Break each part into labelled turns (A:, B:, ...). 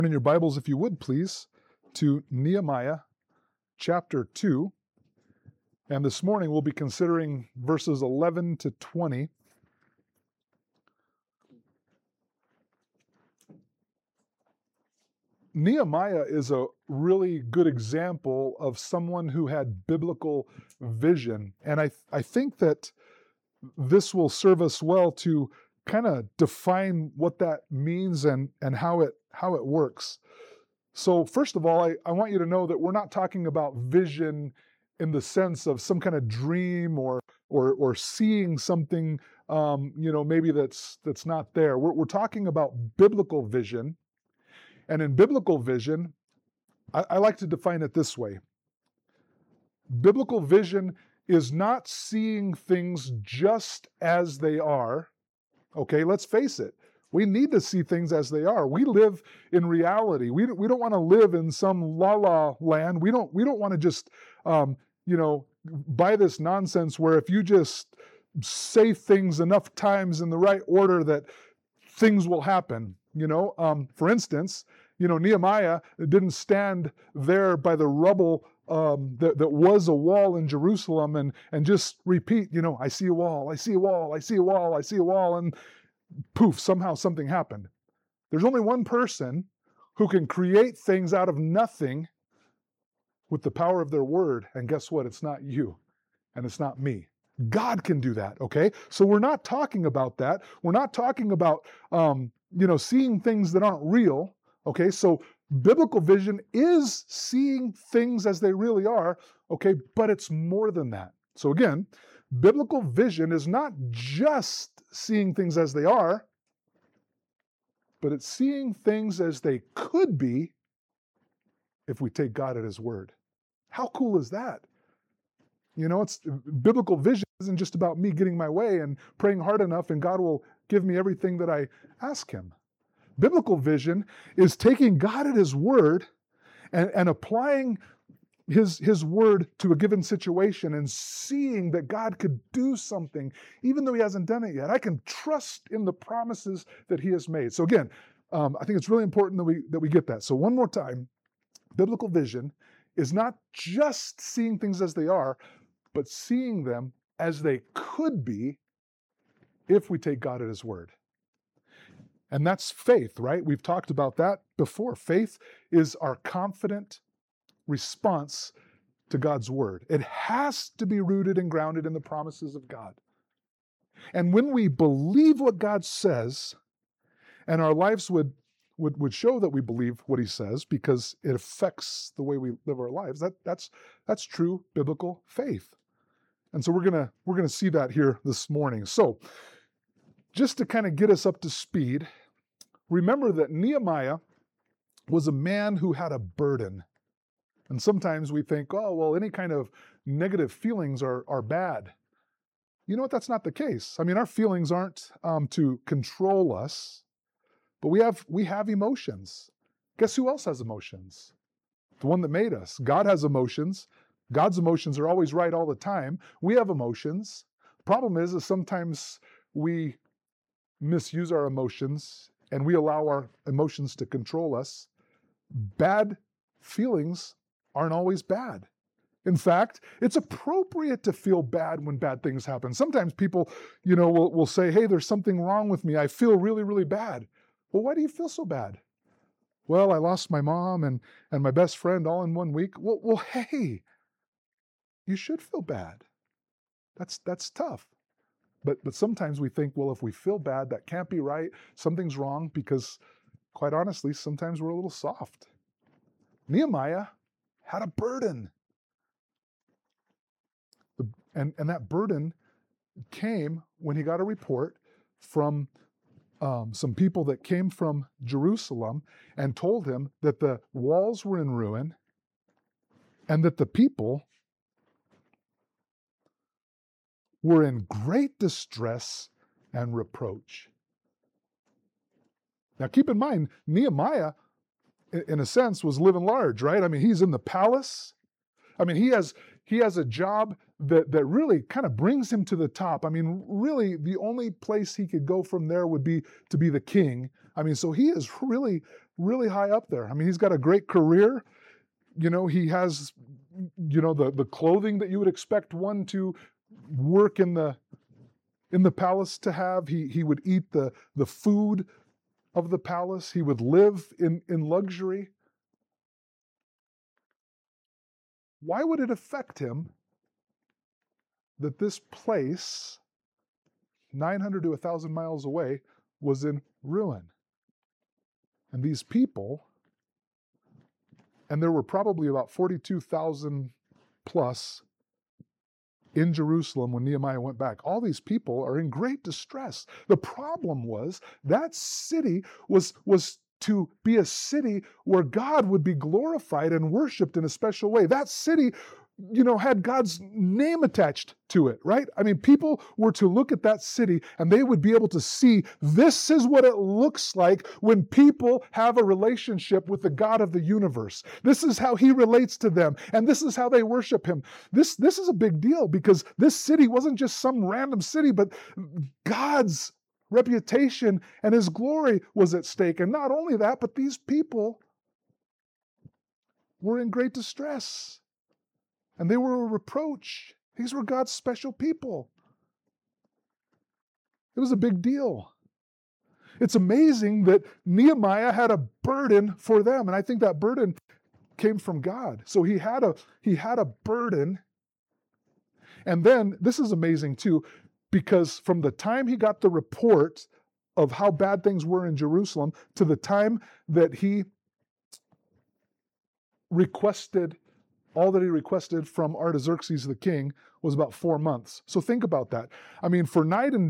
A: In your Bibles, if you would please, to Nehemiah chapter 2. And this morning we'll be considering verses 11 to 20. Nehemiah is a really good example of someone who had biblical vision. And I think that this will serve us well to kind of define what that means and how it works. So first of all, I want you to know that we're not talking about vision in the sense of some kind of dream or seeing something, maybe that's not there. We're talking about biblical vision. And in biblical vision, I like to define it this way. Biblical vision is not seeing things just as they are. Okay, let's face it. We need to see things as they are. We live in reality. We don't want to live in some la-la land. We don't want to just, buy this nonsense where if you just say things enough times in the right order that things will happen. For instance, Nehemiah didn't stand there by the rubble that was a wall in Jerusalem and just repeat, I see a wall, I see a wall, I see a wall, I see a wall, and poof, somehow something happened. There's only one person who can create things out of nothing with the power of their word, and guess what? It's not you, and it's not me. God can do that, okay? So we're not talking about that. We're not talking about, seeing things that aren't real, okay? So biblical vision is seeing things as they really are, okay? But it's more than that. So again, biblical vision is not just seeing things as they are, but it's seeing things as they could be if we take God at His word. How cool is that? It's biblical vision isn't just about me getting my way and praying hard enough and God will give me everything that I ask Him. Biblical vision is taking God at His word and applying His word to a given situation and seeing that God could do something even though He hasn't done it yet. I can trust in the promises that He has made. So again, I think it's really important that we get that. So one more time, biblical vision is not just seeing things as they are, but seeing them as they could be if we take God at His word. And that's faith, right? We've talked about that before. Faith is our confident response to God's word. It has to be rooted and grounded in the promises of God. And when we believe what God says, and our lives would show that we believe what He says because it affects the way we live our lives, that's true biblical faith. And so we're gonna see that here this morning. So just to kind of get us up to speed, remember that Nehemiah was a man who had a burden. And sometimes we think, oh, well, any kind of negative feelings are bad. You know what? That's not the case. I mean, our feelings aren't to control us, but we have emotions. Guess who else has emotions? The one that made us. God has emotions. God's emotions are always right all the time. We have emotions. The problem is sometimes we misuse our emotions and we allow our emotions to control us. Bad feelings aren't always bad. In fact, it's appropriate to feel bad when bad things happen. Sometimes people, will say, hey, there's something wrong with me. I feel really, really bad. Well, why do you feel so bad? Well, I lost my mom and my best friend all in 1 week. Well, hey, you should feel bad. That's tough. But sometimes we think, well, if we feel bad, that can't be right. Something's wrong because, quite honestly, sometimes we're a little soft. Nehemiah had a burden. And that burden came when he got a report from some people that came from Jerusalem and told him that the walls were in ruin and that the people were in great distress and reproach. Now keep in mind, Nehemiah, in a sense, was living large, right? I mean, he's in the palace. I mean, he has a job that really kind of brings him to the top. I mean, really, the only place he could go from there would be to be the king. I mean, so he is really really high up there. I mean, he's got a great career. He has, the clothing that you would expect one to work in the palace to have. He would eat the food of the palace. He would live in luxury. Why would it affect him that this place, 900 to 1,000 miles away, was in ruin? And these people, and there were probably about 42,000 plus in Jerusalem when Nehemiah went back. All these people are in great distress. The problem was that city was to be a city where God would be glorified and worshiped in a special way. That city, had God's name attached to it, right? I mean, people were to look at that city and they would be able to see this is what it looks like when people have a relationship with the God of the universe. This is how he relates to them, and this is how they worship him. This is a big deal because this city wasn't just some random city, but God's reputation and his glory was at stake. And not only that, but these people were in great distress. And they were a reproach. These were God's special people. It was a big deal. It's amazing that Nehemiah had a burden for them. And I think that burden came from God. So he had a burden. And then, this is amazing too, because from the time he got the report of how bad things were in Jerusalem to the time that he requested all that he requested from Artaxerxes the king was about 4 months. So think about that. I mean, for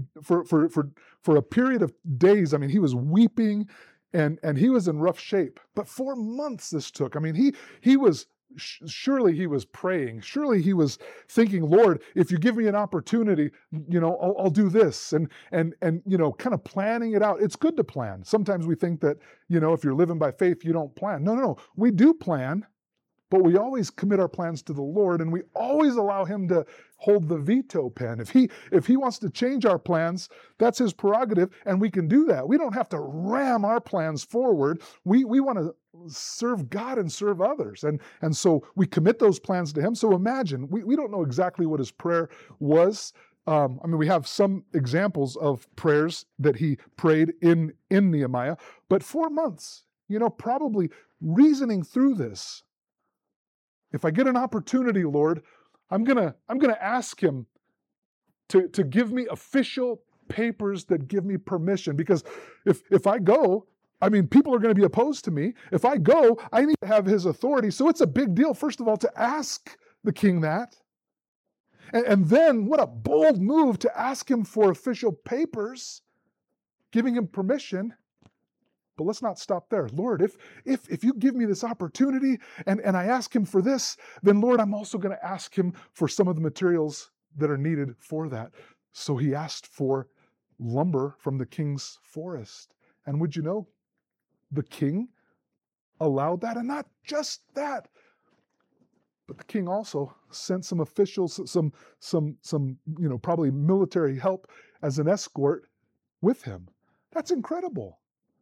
A: a period of days, I mean, he was weeping and he was in rough shape. But 4 months this took. I mean, he was surely he was praying. Surely he was thinking, Lord, if you give me an opportunity, I'll do this, and kind of planning it out. It's good to plan. Sometimes we think that, if you're living by faith, you don't plan. No. We do plan, but we always commit our plans to the Lord, and we always allow him to hold the veto pen. If he wants to change our plans, that's his prerogative, and we can do that. We don't have to ram our plans forward. We want to serve God and serve others. And so we commit those plans to him. So imagine, we don't know exactly what his prayer was. We have some examples of prayers that he prayed in Nehemiah, but 4 months, probably reasoning through this. If I get an opportunity, Lord, I'm gonna ask him to give me official papers that give me permission. Because if I go, people are going to be opposed to me. If I go, I need to have his authority. So it's a big deal, first of all, to ask the king that. And then what a bold move to ask him for official papers, giving him permission. But let's not stop there. Lord, if you give me this opportunity and I ask him for this, then Lord, I'm also going to ask him for some of the materials that are needed for that. So he asked for lumber from the king's forest. And would you know, the king allowed that. And not just that, but the king also sent some officials, some probably military help as an escort with him. That's incredible.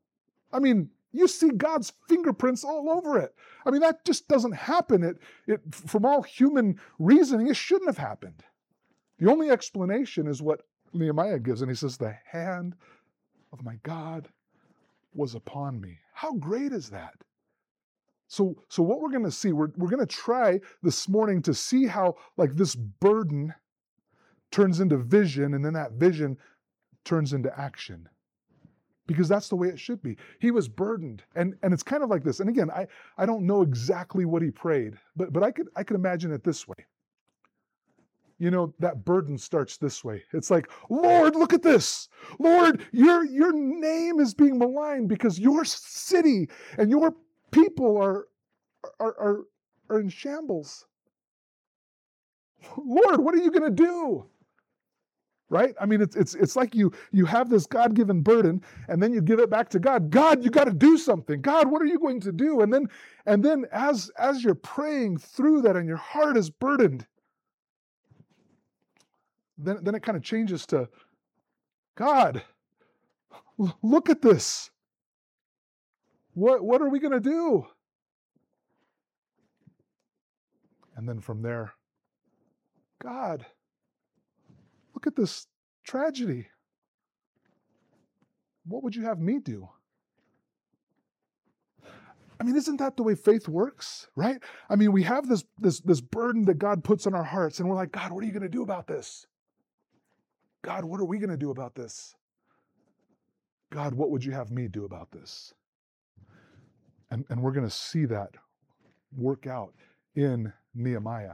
A: You see God's fingerprints all over it. That just doesn't happen. It from all human reasoning, it shouldn't have happened. The only explanation is what Nehemiah gives, and he says, the hand of my God was upon me. How great is that? So what we're going to see, we're going to try this morning to see how this burden turns into vision, and then that vision turns into action. Because that's the way it should be. He was burdened. And it's kind of like this. And again, I don't know exactly what he prayed, but I could imagine it this way. That burden starts this way. It's like, Lord, look at this. Lord, your name is being maligned because your city and your people are in shambles. Lord, what are you going to do? Right? It's like you have this God-given burden, and then you give it back to God. God, you got to do something. God, what are you going to do? And then as you're praying through that and your heart is burdened, then it kind of changes to, God, look at this. What are we going to do? And then from there, God, look at this tragedy. What would you have me do? I mean, isn't that the way faith works, right? I mean, we have this burden that God puts on our hearts, and we're like, God, what are you going to do about this? God, what are we going to do about this? God, what would you have me do about this? And we're going to see that work out in Nehemiah.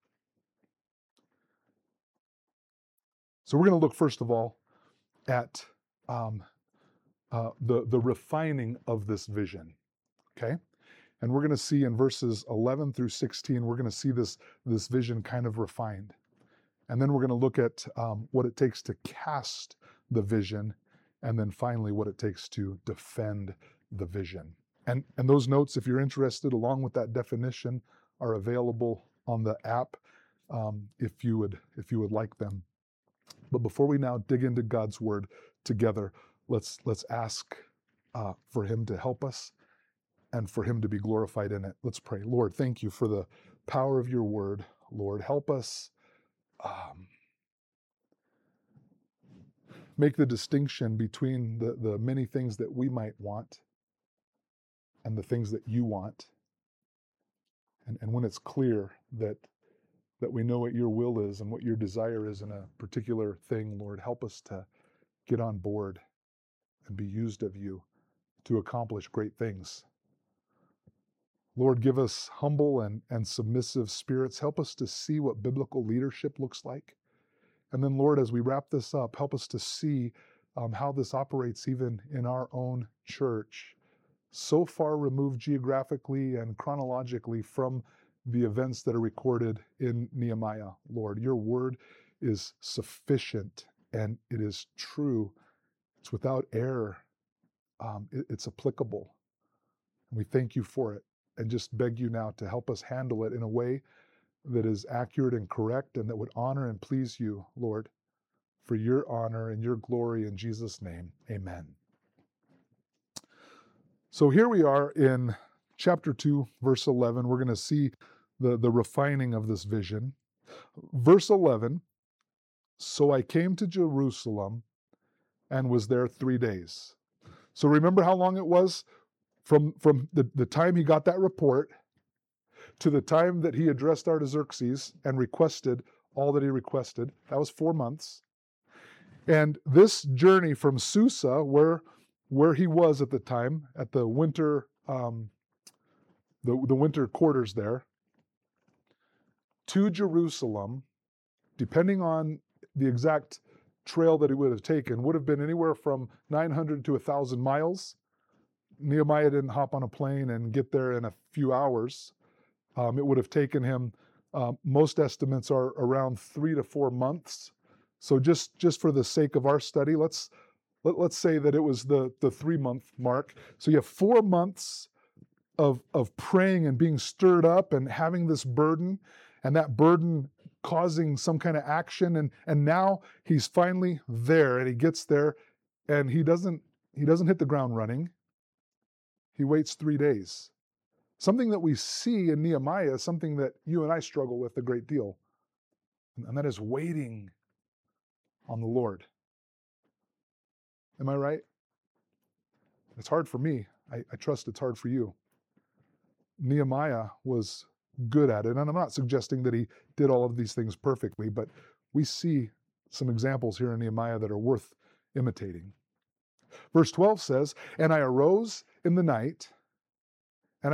A: So we're going to look, first of all, at the refining of this vision, okay? And we're going to see in verses 11 through 16, we're going to see this vision kind of refined. And then we're going to look at what it takes to cast the vision, and then finally what it takes to defend the vision. And those notes, if you're interested, along with that definition, are available on the app if you would like them. But before we now dig into God's word together, let's ask for him to help us and for him to be glorified in it. Let's pray. Lord, thank you for the power of your word. Lord, help us make the distinction between the many things that we might want and the things that you want. And when it's clear that we know what your will is and what your desire is in a particular thing, Lord, help us to get on board and be used of you to accomplish great things. Lord, give us humble and submissive spirits. Help us to see what biblical leadership looks like. And then, Lord, as we wrap this up, help us to see how this operates even in our own church, so far removed geographically and chronologically from the events that are recorded in Nehemiah. Lord, your word is sufficient and it is true. It's without error. It's applicable. And we thank you for it and just beg you now to help us handle it in a way that is accurate and correct and that would honor and please you, Lord, for your honor and your glory in Jesus' name. Amen. So here we are in chapter 2, verse 11. We're going to see the refining of this vision. Verse 11, so I came to Jerusalem and was there 3 days. So remember how long it was from the time he got that report to the time that he addressed Artaxerxes and requested all that he requested. That was 4 months. And this journey from Susa, where he was at the time, at the winter the winter quarters there, to Jerusalem, depending on the exact trail that he would have taken, would have been anywhere from 900 to 1,000 miles. Nehemiah didn't hop on a plane and get there in a few hours. It would have taken him, most estimates are around 3 to 4 months. So just for the sake of our study, let's say that it was the 3-month mark. So you have 4 months of praying and being stirred up and having this burden, and that burden causing some kind of action. And now he's finally there, and he gets there, and he doesn't hit the ground running. He waits 3 days. Something that we see in Nehemiah is something that you and I struggle with a great deal, and that is waiting on the Lord. Am I right? It's hard for me. I trust it's hard for you. Nehemiah was good at it, and I'm not suggesting that he did all of these things perfectly, but we see some examples here in Nehemiah that are worth imitating. Verse 12 says, and I arose in the night, and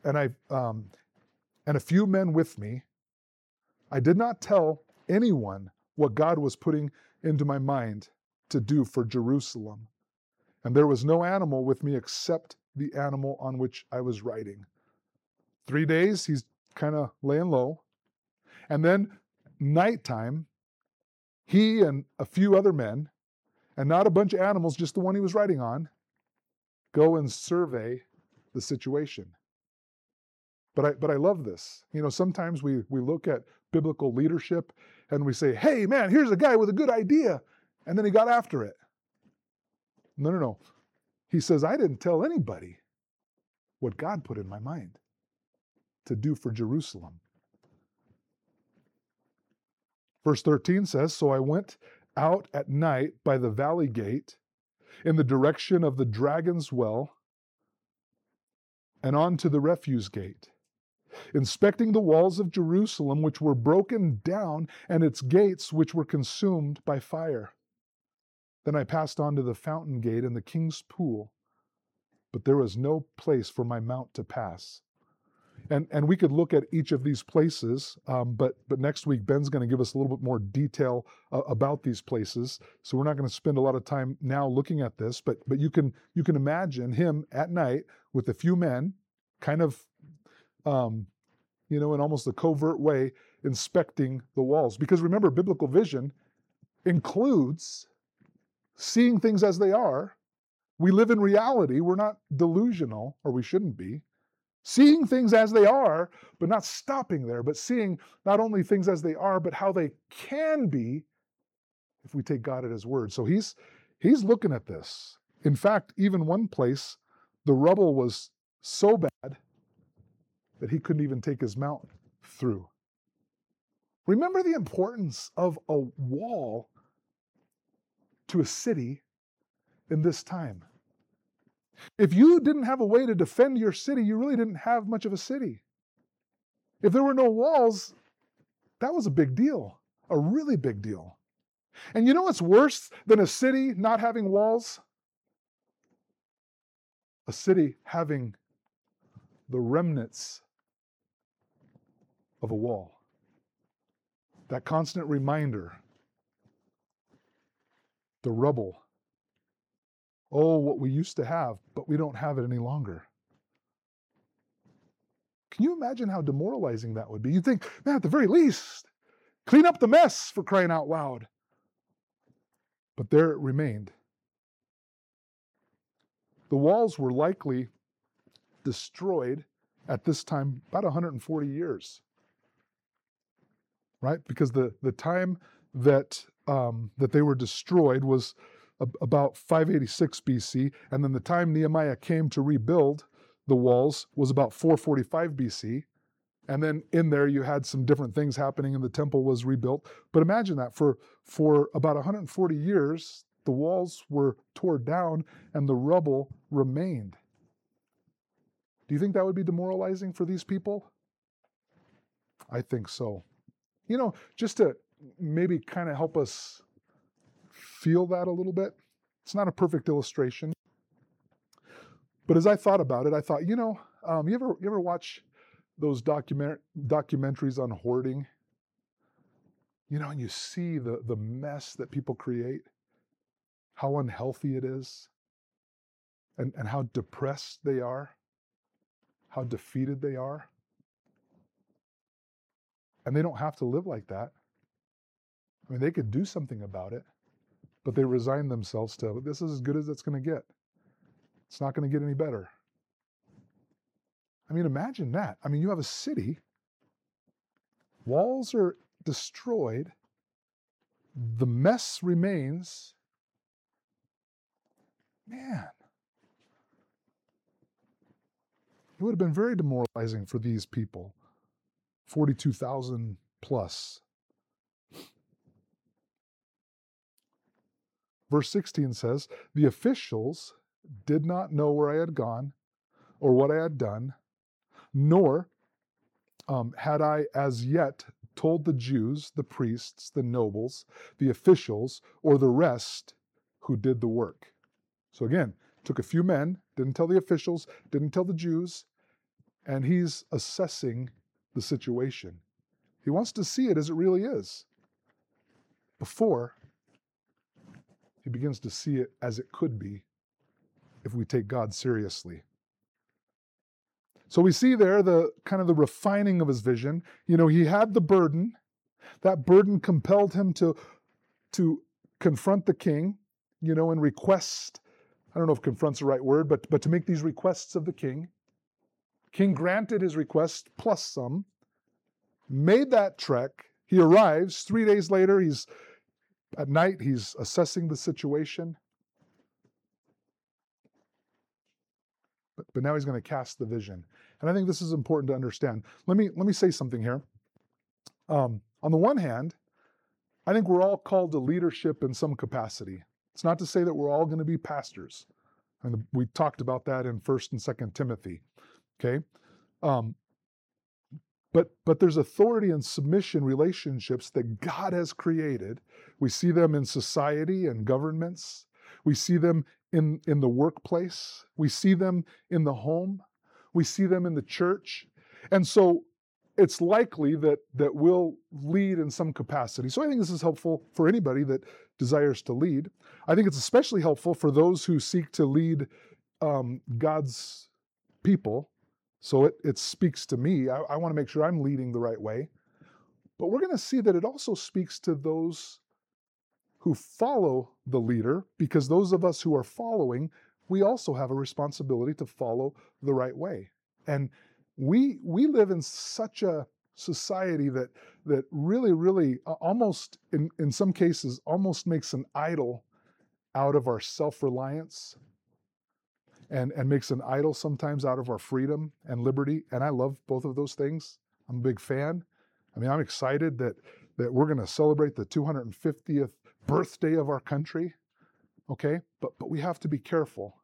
A: a few men with me. I did not tell anyone what God was putting into my mind to do for Jerusalem. And there was no animal with me except the animal on which I was riding. 3 days, he's kind of laying low. And then nighttime, he and a few other men, and not a bunch of animals, just the one he was riding on, go and survey the situation. But I love this. You know, sometimes we look at biblical leadership and we say, hey, man, here's a guy with a good idea. And then he got after it. No. He says, I didn't tell anybody. what God put in my mind to do for Jerusalem. Verse 13 says, "So I went out at night by the valley gate in the direction of the dragon's well and on to the refuse gate, inspecting the walls of Jerusalem, which were broken down, and its gates, which were consumed by fire. Then I passed on to the fountain gate and the king's pool, but there was no place for my mount to pass." And we could look at each of these places, but next week Ben's going to give us a little bit more detail about these places. So we're not going to spend a lot of time now looking at this, but you can imagine him at night with a few men, kind of, in almost a covert way, inspecting the walls. Because remember, biblical vision includes seeing things as they are. We live in reality. We're not delusional, or we shouldn't be. Seeing things as they are, but not stopping there, but seeing not only things as they are, but how they can be if we take God at His word. So he's looking at this. In fact, even one place, the rubble was so bad that he couldn't even take his mount through. Remember the importance of a wall to a city in this time. If you didn't have a way to defend your city, you really didn't have much of a city. If there were no walls, that was a big deal, a really big deal. And you know what's worse than a city not having walls? A city having the remnants of a wall. That constant reminder, the rubble. Oh, what we used to have, but we don't have it any longer. Can you imagine how demoralizing that would be? You'd think, man, at the very least, clean up the mess, for crying out loud. But there it remained. The walls were likely destroyed at this time about 140 years. Right? Because the time that they were destroyed was about 586 BC, and then the time Nehemiah came to rebuild the walls was about 445 BC, and then in there you had some different things happening and the temple was rebuilt. But imagine that for about 140 years, the walls were torn down and the rubble remained. Do you think that would be demoralizing for these people? I think so. Just to maybe kind of help us feel that a little bit. It's not a perfect illustration. But as I thought about it, I thought, you ever watch those documentaries on hoarding? And you see the mess that people create, how unhealthy it is, and how depressed they are, how defeated they are. And they don't have to live like that. I mean, they could do something about it, but they resign themselves to, this is as good as it's going to get. It's not going to get any better. I mean, imagine that. I mean, you have a city, walls are destroyed, the mess remains. Man, it would have been very demoralizing for these people, 42,000 plus. Verse 16 says, "The officials did not know where I had gone or what I had done, nor had I as yet told the Jews, the priests, the nobles, the officials, or the rest who did the work." So again, took a few men, didn't tell the officials, didn't tell the Jews, and he's assessing the situation. He wants to see it as it really is before he begins to see it as it could be if we take God seriously. So we see there the kind of the refining of his vision. He had the burden. That burden compelled him to confront the king, and request. I don't know if confront's the right word, but to make these requests of the king. King granted his request plus some, made that trek. He arrives 3 days later. At night, he's assessing the situation. but now he's going to cast the vision. And I think this is important to understand. Let me say something here. On the one hand, I think we're all called to leadership in some capacity. It's not to say that we're all going to be pastors. And we talked about that in 1st and 2nd Timothy. Okay? But there's authority and submission relationships that God has created. We see them in society and governments. We see them in the workplace. We see them in the home. We see them in the church. And so it's likely that we'll lead in some capacity. So I think this is helpful for anybody that desires to lead. I think it's especially helpful for those who seek to lead God's people. So it speaks to me. I want to make sure I'm leading the right way. But we're going to see that it also speaks to those who follow the leader, because those of us who are following, we also have a responsibility to follow the right way. And we live in such a society that really, really almost, in some cases, almost makes an idol out of our self-reliance and makes an idol sometimes out of our freedom and liberty. And I love both of those things. I'm a big fan. I mean, I'm excited that we're going to celebrate the 250th birthday of our country. Okay? But we have to be careful.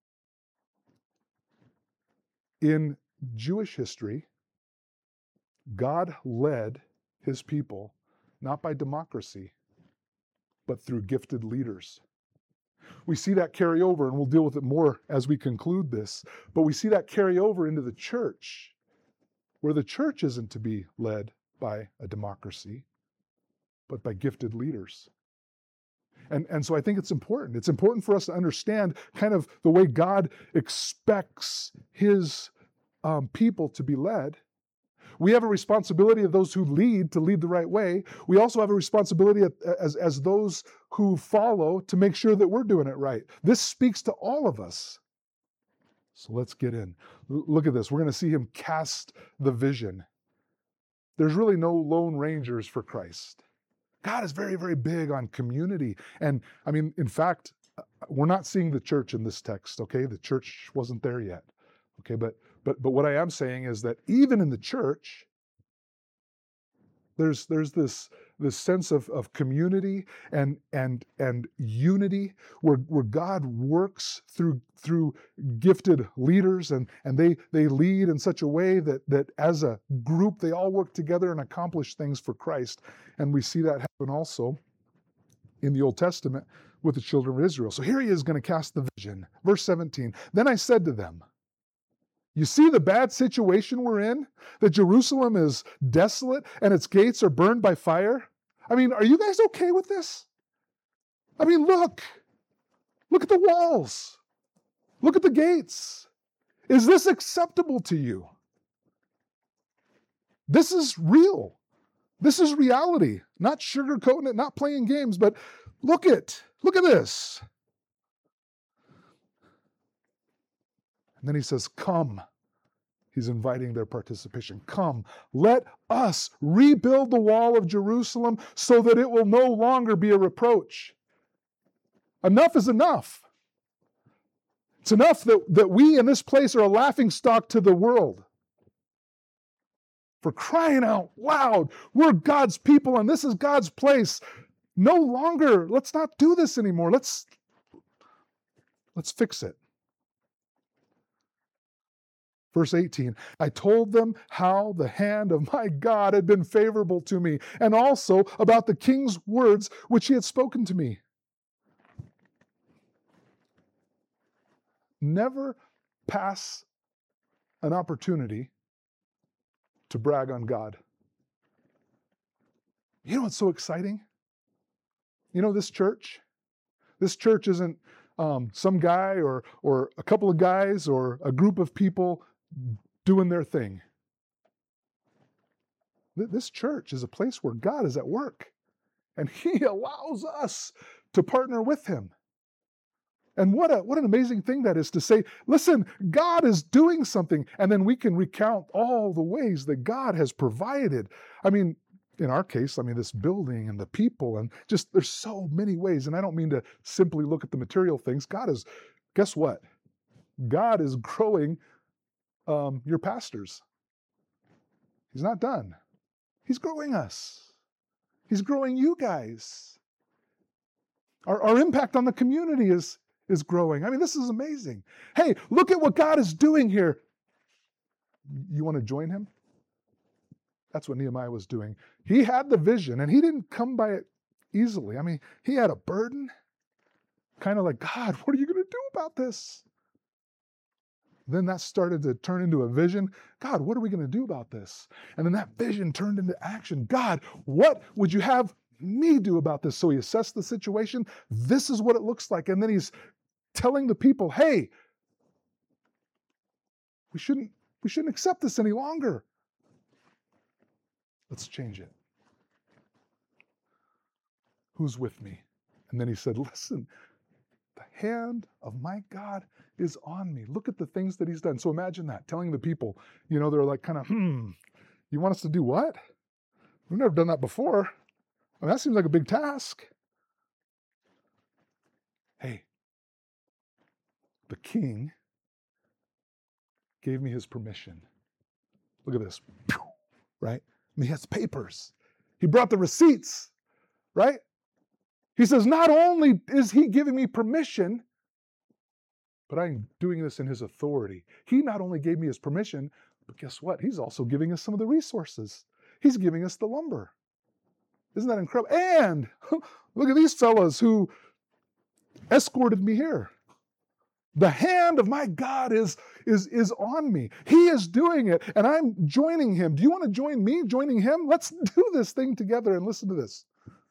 A: In Jewish history, God led his people not by democracy, but through gifted leaders. We see that carry over, and we'll deal with it more as we conclude this, but we see that carry over into the church, where the church isn't to be led by a democracy, but by gifted leaders. And so I think it's important. It's important for us to understand kind of the way God expects his people to be led. We have a responsibility of those who lead to lead the right way. We also have a responsibility as those who follow to make sure that we're doing it right. This speaks to all of us. So let's get in. Look at this. We're going to see him cast the vision. There's really no lone rangers for Christ. God is very, very big on community. And I mean, in fact, we're not seeing the church in this text, okay? The church wasn't there yet. Okay, but what I am saying is that even in the church, there's this sense of community and unity where God works through gifted leaders and they lead in such a way that as a group they all work together and accomplish things for Christ. And we see that happen also in the Old Testament with the children of Israel. So here he is going to cast the vision. Verse 17, then I said to them, you see the bad situation we're in? That Jerusalem is desolate and its gates are burned by fire? I mean, are you guys okay with this? I mean, look at the walls. Look at the gates. Is this acceptable to you? This is real. This is reality. Not sugarcoating it, not playing games, but look at this. And then he says, come. He's inviting their participation. Come, let us rebuild the wall of Jerusalem so that it will no longer be a reproach. Enough is enough. It's enough that we in this place are a laughingstock to the world. For crying out loud, we're God's people and this is God's place. No longer, let's not do this anymore. Let's fix it. Verse 18, I told them how the hand of my God had been favorable to me, and also about the king's words which he had spoken to me. Never pass an opportunity to brag on God. You know what's so exciting? You know, this church isn't some guy or a couple of guys or a group of people doing their thing. This church is a place where God is at work, and he allows us to partner with him. And what an amazing thing that is to say, listen, God is doing something, and then we can recount all the ways that God has provided. I mean, in our case, this building and the people, and just there's so many ways. And I don't mean to simply look at the material things. God is, guess what? God is growing your pastors. He's not done. He's growing us. He's growing you guys. Our impact on the community is growing. I mean, this is amazing. Hey, look at what God is doing here. You want to join him? That's what Nehemiah was doing. He had the vision, and he didn't come by it easily. I mean, he had a burden, kind of like, God, what are you going to do about this? Then that started to turn into a vision. God, what are we going to do about this? And then that vision turned into action. God, what would you have me do about this? So he assessed the situation. This is what it looks like. And then he's telling the people, hey, we shouldn't accept this any longer. Let's change it. Who's with me? And then he said, listen, the hand of my God is on me. Look at the things that he's done. So imagine that, telling the people, they're like kind of, you want us to do what? We've never done that before. I mean, that seems like a big task. Hey, the king gave me his permission. Look at this, right? I mean, he has papers. He brought the receipts, right? He says, not only is he giving me permission, but I'm doing this in his authority. He not only gave me his permission, but guess what? He's also giving us some of the resources. He's giving us the lumber. Isn't that incredible? And look at these fellows who escorted me here. The hand of my God is on me. He is doing it, and I'm joining him. Do you want to join me, joining him? Let's do this thing together, and listen to this.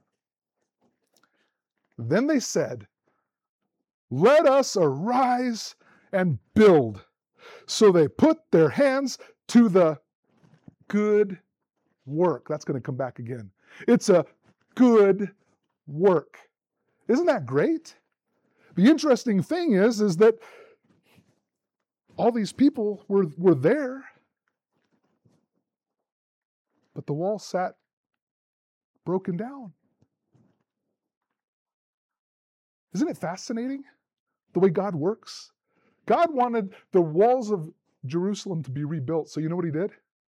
A: Then they said, let us arise and build. So they put their hands to the good work. That's going to come back again. It's a good work. Isn't that great? The interesting thing is that all these people were there, but the wall sat broken down. Isn't it fascinating the way God works? God wanted the walls of Jerusalem to be rebuilt. So you know what he did?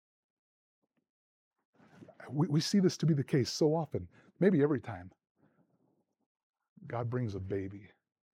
A: We see this to be the case so often, maybe every time. God brings a baby.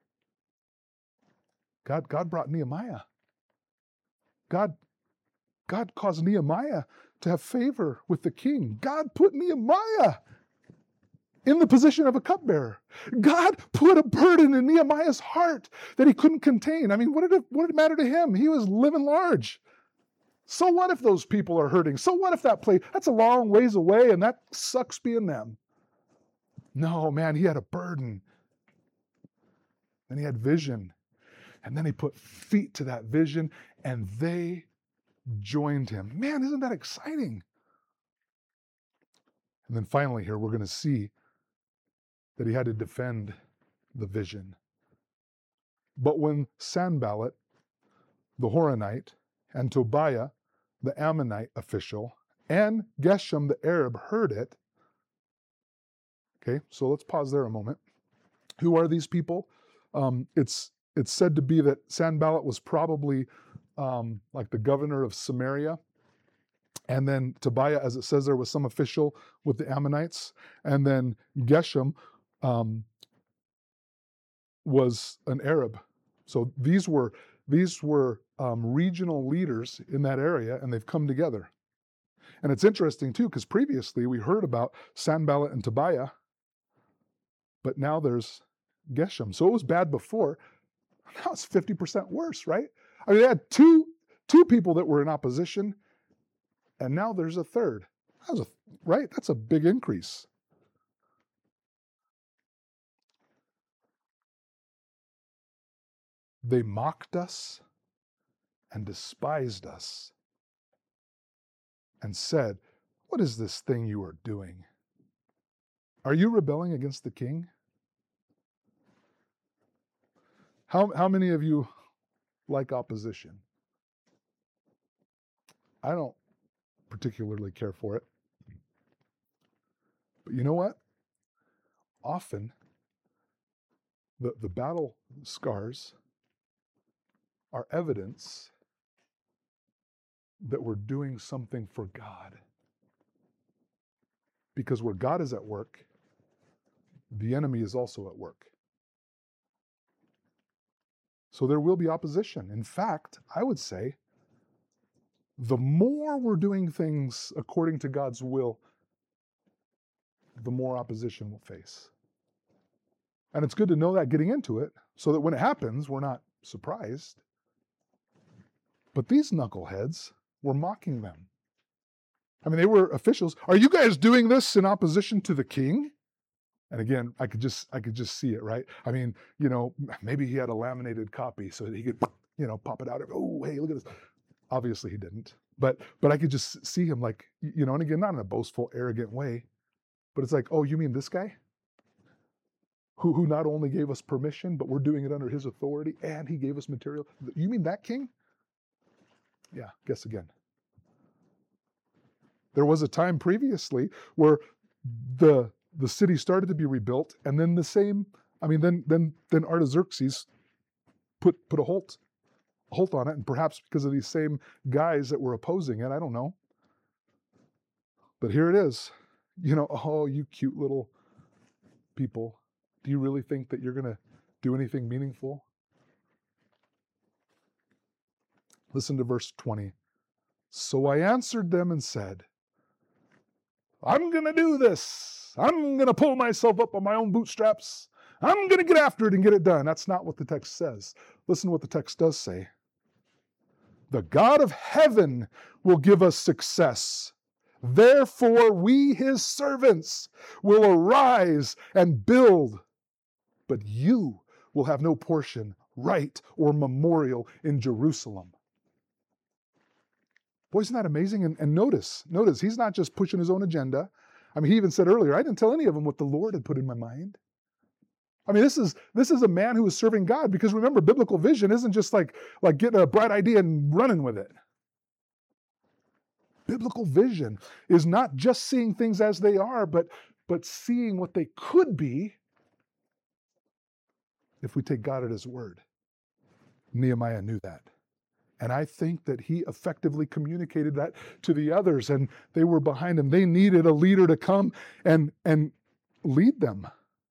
A: God brought Nehemiah. God caused Nehemiah to have favor with the king. God put Nehemiah in the position of a cupbearer. God put a burden in Nehemiah's heart that he couldn't contain. I mean, what did it matter to him? He was living large. So what if those people are hurting? So what if that's a long ways away and that sucks being them? No, man, he had a burden. And he had vision. And then he put feet to that vision and they joined him. Man, isn't that exciting? And then finally here, we're going to see that he had to defend the vision. But when Sanballat, the Horonite, and Tobiah, the Ammonite official, and Geshem, the Arab, heard it. Okay, so let's pause there a moment. Who are these people? It's said to be that Sanballat was probably like the governor of Samaria. And then Tobiah, as it says there, was some official with the Ammonites. And then Geshem was an Arab. So these were regional leaders in that area, and they've come together. And it's interesting too, because previously we heard about Sanballat and Tobiah, but now there's Geshem. So it was bad before. Now it's 50% worse, right? I mean, they had two people that were in opposition, and now there's a third. Right? That's a big increase. They mocked us and despised us and said, what is this thing you are doing? Are you rebelling against the king? How many of you like opposition? I don't particularly care for it. But you know what? Often, the battle scars are evidence that we're doing something for God. Because where God is at work, the enemy is also at work. So there will be opposition. In fact, I would say, the more we're doing things according to God's will, the more opposition we'll face. And it's good to know that getting into it, so that when it happens, we're not surprised. But these knuckleheads were mocking them. I mean, they were officials. Are you guys doing this in opposition to the king? And again, I could just see it, right? I mean, maybe he had a laminated copy so that he could, pop it out. Oh, hey, look at this. Obviously he didn't. But I could just see him like, and again, not in a boastful, arrogant way, but it's like, oh, you mean this guy? Who not only gave us permission, but we're doing it under his authority, and he gave us material. You mean that king? Yeah, guess again. There was a time previously where the city started to be rebuilt, and then then Artaxerxes put a halt on it, and perhaps because of these same guys that were opposing it, I don't know. But here it is. Oh, you cute little people. Do you really think that you're going to do anything meaningful? Listen to verse 20. So I answered them and said, I'm going to do this. I'm going to pull myself up on my own bootstraps. I'm going to get after it and get it done. That's not what the text says. Listen to what the text does say. The God of heaven will give us success. Therefore, we, his servants, will arise and build. But you will have no portion, right, or memorial in Jerusalem. Boy, isn't that amazing? And notice, he's not just pushing his own agenda. I mean, he even said earlier, I didn't tell any of them what the Lord had put in my mind. I mean, this is a man who is serving God, because remember, biblical vision isn't just like getting a bright idea and running with it. Biblical vision is not just seeing things as they are, but seeing what they could be if we take God at his word. Nehemiah knew that. And I think that he effectively communicated that to the others, and they were behind him. They needed a leader to come and lead them.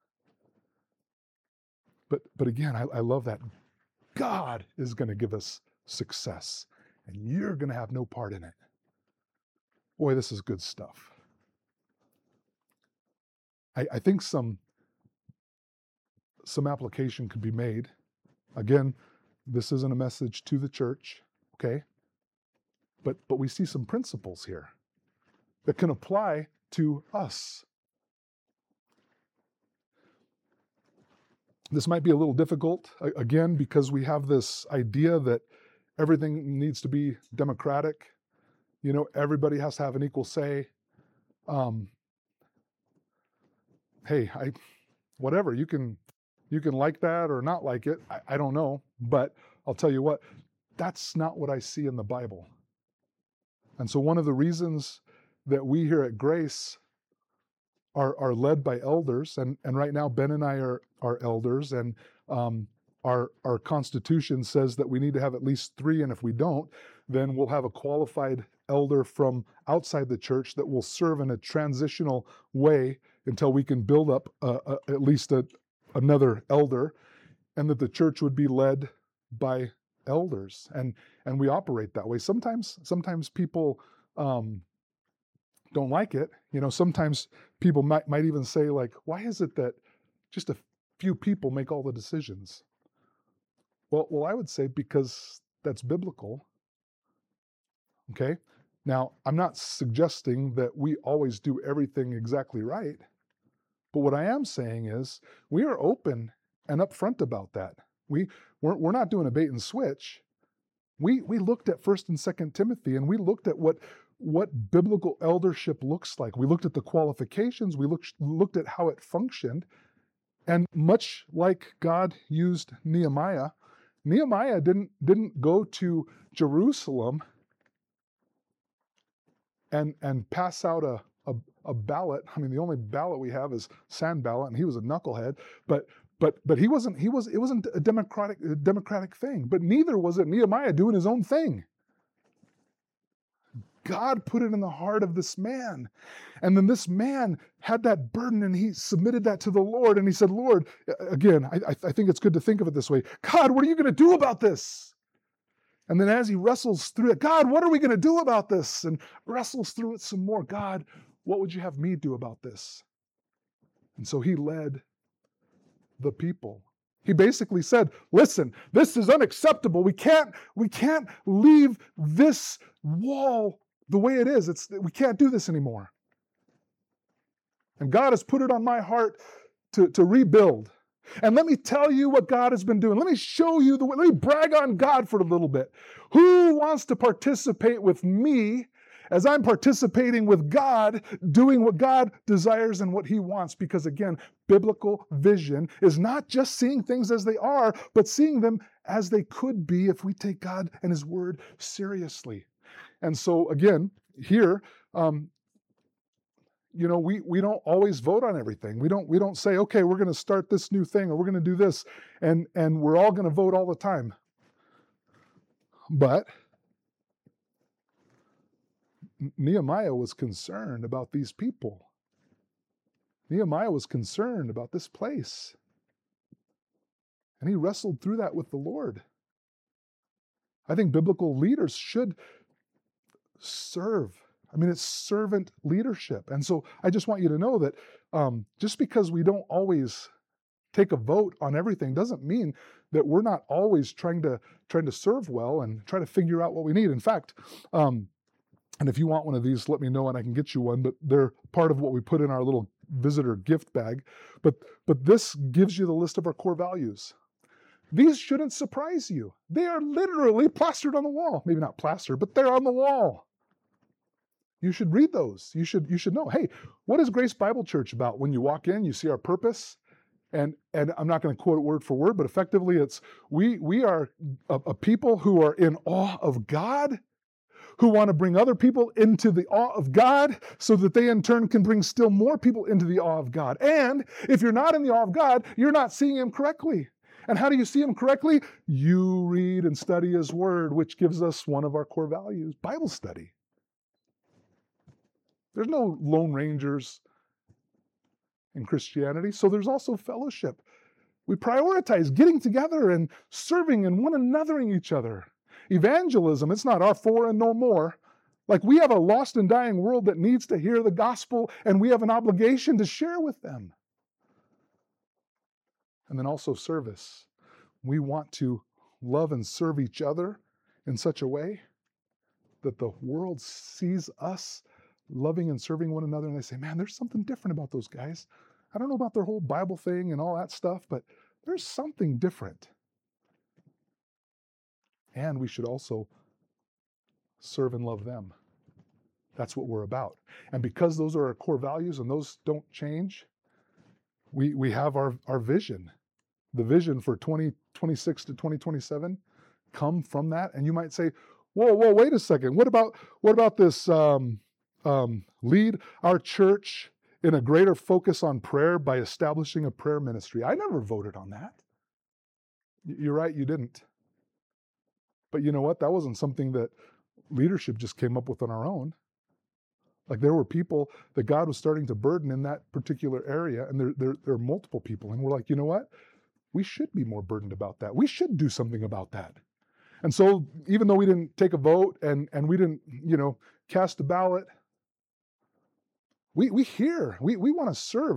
A: But again, I love that. God is going to give us success, and you're going to have no part in it. Boy, this is good stuff. I think some application could be made. Again, this isn't a message to the church, okay? But we see some principles here that can apply to us. This might be a little difficult, again, because we have this idea that everything needs to be democratic. Everybody has to have an equal say. Hey, whatever, you can like that or not like it. I don't know, but I'll tell you what, that's not what I see in the Bible. And so one of the reasons that we here at Grace are led by elders, and right now Ben and I are elders, and our Constitution says that we need to have at least 3, and if we don't, then we'll have a qualified elder from outside the church that will serve in a transitional way until we can build up at least another elder, and that the church would be led by elders, and we operate that way. Sometimes people don't like it. Sometimes people might even say, like, why is it that just a few people make all the decisions? Well, I would say because that's biblical. Okay? Now, I'm not suggesting that we always do everything exactly right, but what I am saying is we are open and upfront about that. We're not doing a bait and switch. We looked at 1st and 2nd Timothy, and we looked at what biblical eldership looks like. We looked at the qualifications. We looked at how it functioned. And much like God used Nehemiah didn't go to Jerusalem and pass out a ballot. I mean, the only ballot we have is Sanballat, and he was a knucklehead. But But it wasn't a democratic thing. But neither was it Nehemiah doing his own thing. God put it in the heart of this man. And then this man had that burden and he submitted that to the Lord. And he said, Lord, again, I think it's good to think of it this way. God, what are you going to do about this? And then as he wrestles through it, God, what are we going to do about this? And wrestles through it some more. God, what would you have me do about this? And so he led the people. He basically said, listen, this is unacceptable. We can't leave this wall the way it is. We can't do this anymore. And God has put it on my heart to rebuild. And let me tell you what God has been doing. Let me show you let me brag on God for a little bit. Who wants to participate with me as I'm participating with God, doing what God desires and what he wants? Because again, biblical vision is not just seeing things as they are, but seeing them as they could be if we take God and his word seriously. And so again, here, we don't always vote on everything. We don't say, okay, we're going to start this new thing or we're going to do this, and we're all going to vote all the time. But Nehemiah was concerned about these people. Nehemiah was concerned about this place. And he wrestled through that with the Lord. I think biblical leaders should serve. I mean, it's servant leadership. And so I just want you to know that just because we don't always take a vote on everything doesn't mean that we're not always trying to serve well and try to figure out what we need. In fact, and if you want one of these, let me know and I can get you one, but they're part of what we put in our little visitor gift bag. But this gives you the list of our core values. These shouldn't surprise you. They are literally plastered on the wall. Maybe not plastered, but they're on the wall. You should read those. You should know, hey, what is Grace Bible Church about? When you walk in, you see our purpose. And I'm not going to quote it word for word, but effectively it's we are a people who are in awe of God, who want to bring other people into the awe of God so that they in turn can bring still more people into the awe of God. And if you're not in the awe of God, you're not seeing him correctly. And how do you see him correctly? You read and study his word, which gives us one of our core values, Bible study. There's no Lone Rangers in Christianity, so there's also fellowship. We prioritize getting together and serving and one anothering each other. Evangelism, it's not our for and no more. Like we have a lost and dying world that needs to hear the gospel, and we have an obligation to share with them. And then also service. We want to love and serve each other in such a way that the world sees us loving and serving one another, and they say, man, there's something different about those guys. I don't know about their whole Bible thing and all that stuff, but there's something different. And we should also serve and love them. That's what we're about. And because those are our core values and those don't change, we have our vision. The vision for 2026 to 2027 come from that. And you might say, whoa, wait a second. What about this lead our church in a greater focus on prayer by establishing a prayer ministry? I never voted on that. You're right, you didn't. But you know what? That wasn't something that leadership just came up with on our own. Like there were people that God was starting to burden in that particular area, and there are multiple people. And we're like, you know what? We should be more burdened about that. We should do something about that. And so even though we didn't take a vote and we didn't, cast a ballot, we want to serve.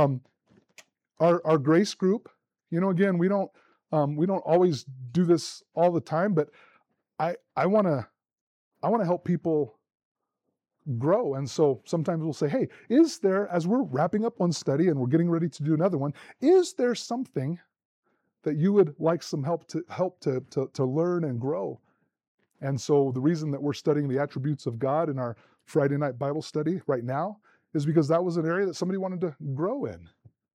A: Our grace group, again, we don't always do this all the time, but I want to help people grow. And so sometimes we'll say, hey, is there, as we're wrapping up one study and we're getting ready to do another one, is there something that you would like some help to learn and grow? And so the reason that we're studying the attributes of God in our Friday night Bible study right now is because that was an area that somebody wanted to grow in.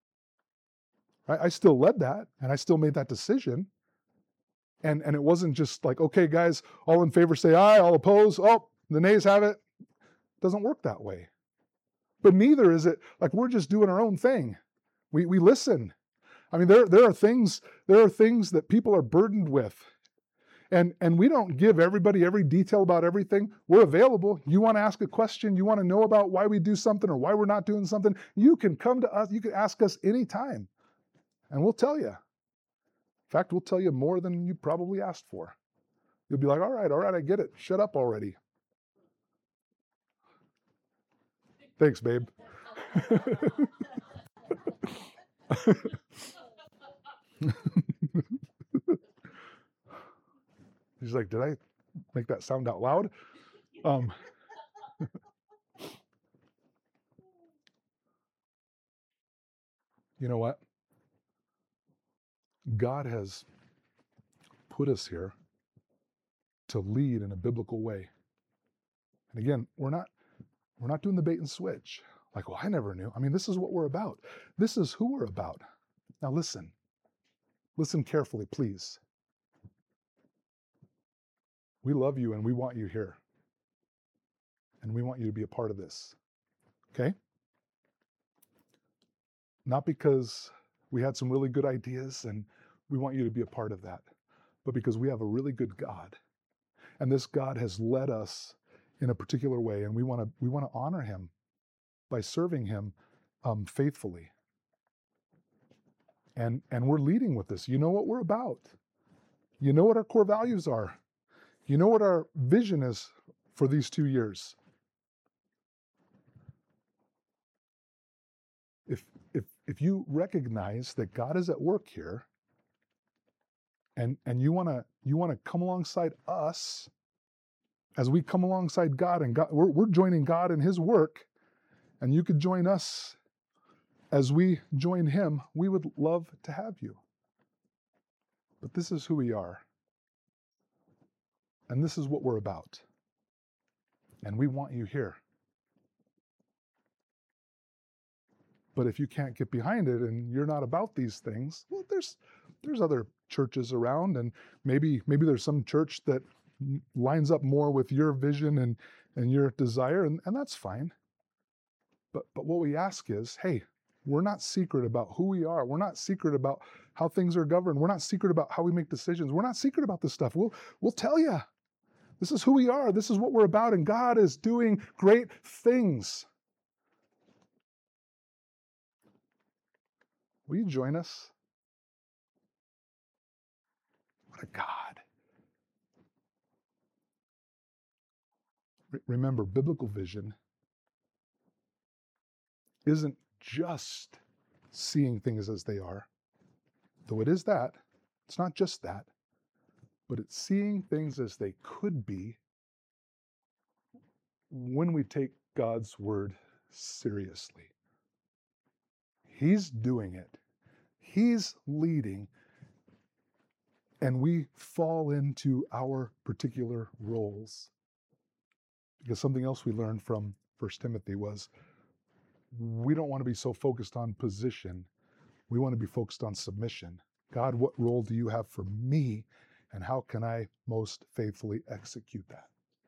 A: I still led that, and I still made that decision. And it wasn't just like, okay, guys, all in favor say aye, all oppose, oh, the nays have it. It doesn't work that way. But neither is it like we're just doing our own thing. We listen. I mean, there are things that people are burdened with. And we don't give everybody every detail about everything. We're available. You want to ask a question, you want to know about why we do something or why we're not doing something, you can come to us, you can ask us anytime, and we'll tell you. In fact, we'll tell you more than you probably asked for. You'll be like, all right, I get it. Shut up already. Thanks, babe. He's like, did I make that sound out loud? You know what? God has put us here to lead in a biblical way. And again, we're not doing the bait and switch. Like, well, I never knew. I mean, this is what we're about. This is who we're about. Now listen. Listen carefully, please. We love you and we want you here. And we want you to be a part of this. Okay? Not because we had some really good ideas and we want you to be a part of that, but because we have a really good God. And this God has led us in a particular way, and we want to honor him by serving him faithfully. And we're leading with this. You know what we're about. You know what our core values are. You know what our vision is for these 2 years. If you recognize that God is at work here, and you want to come alongside us as we come alongside God, and God, we're joining God in his work, and you could join us as we join him, we would love to have you. But this is who we are. And this is what we're about. And we want you here. But if you can't get behind it and you're not about these things, well, there's other churches around, and maybe there's some church that lines up more with your vision and your desire, and that's fine. But what we ask is, hey, we're not secret about who we are. We're not secret about how things are governed. We're not secret about how we make decisions. We're not secret about this stuff. We'll tell you. This is who we are. This is what we're about, and God is doing great things. Will you join us? What a God. Remember, biblical vision isn't just seeing things as they are, though it is that. It's not just that, but it's seeing things as they could be when we take God's word seriously. He's doing it. He's leading, and we fall into our particular roles. Because something else we learned from 1 Timothy was we don't want to be so focused on position. We want to be focused on submission. God, what role do you have for me, and how can I most faithfully execute that?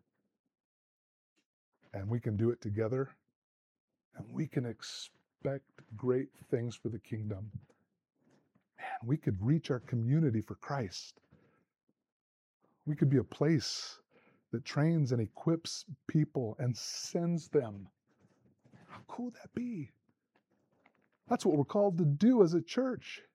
A: And we can do it together, and we can expect great things for the kingdom. Man, we could reach our community for Christ. We could be a place that trains and equips people and sends them. How cool would that be? That's what we're called to do as a church.